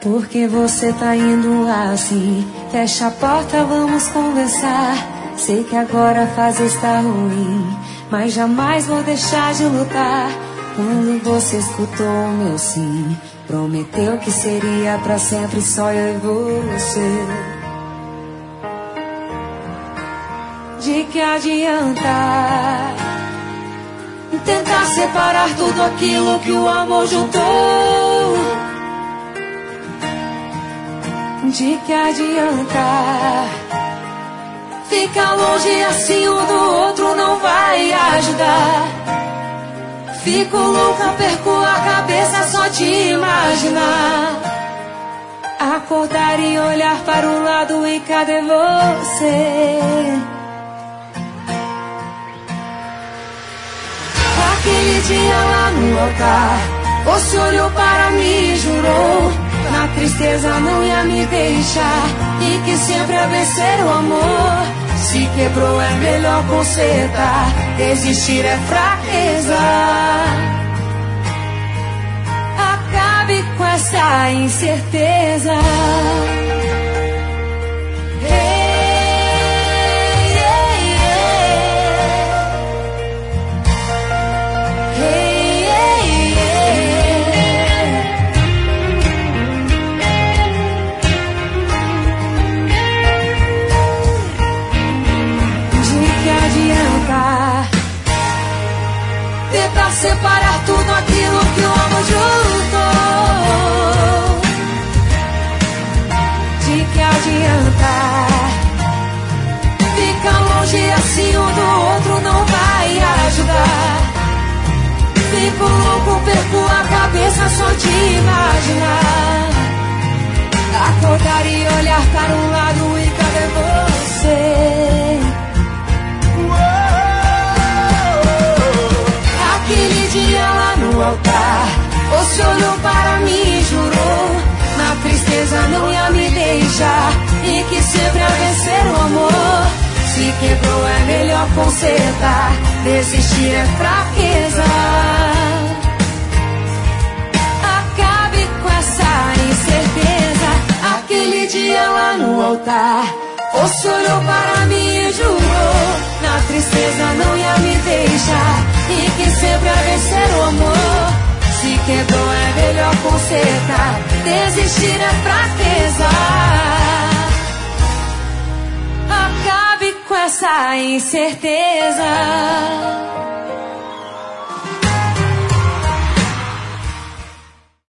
Por que você tá indo assim? Fecha a porta, vamos conversar. Sei que agora a fase está ruim, mas jamais vou deixar de lutar. Quando você escutou o meu sim, prometeu que seria pra sempre só eu e você. De que adianta tentar separar tudo aquilo que o amor juntou? De que adianta ficar longe assim um do outro? Não vai ajudar. Fico louca, perco a cabeça só de imaginar. Acordar e olhar para o lado e cadê você? Aquele dia lá no altar, você olhou para mim e jurou, na tristeza não ia me deixar, e que sempre ia vencer o amor. Se quebrou é melhor consertar, desistir é fraqueza. Acabe com essa incerteza. Tentar separar tudo aquilo que o amor juntou. De que adianta ficar longe assim um do outro? Não vai ajudar. Fico louco, perco a cabeça só de imaginar. Acordar e olhar para um lado e cadê você? Aquele dia lá no altar, você olhou para mim e jurou, na tristeza não ia me deixar, e que sempre ia vencer o amor. Se quebrou é melhor consertar, desistir é fraqueza. Acabe com essa incerteza. Aquele dia lá no altar, você olhou para mim e jurou, na tristeza não ia me deixar, e que sempre ia vencer o amor. Se quebrou é melhor consertar, desistir é fraqueza. Acabe com essa incerteza.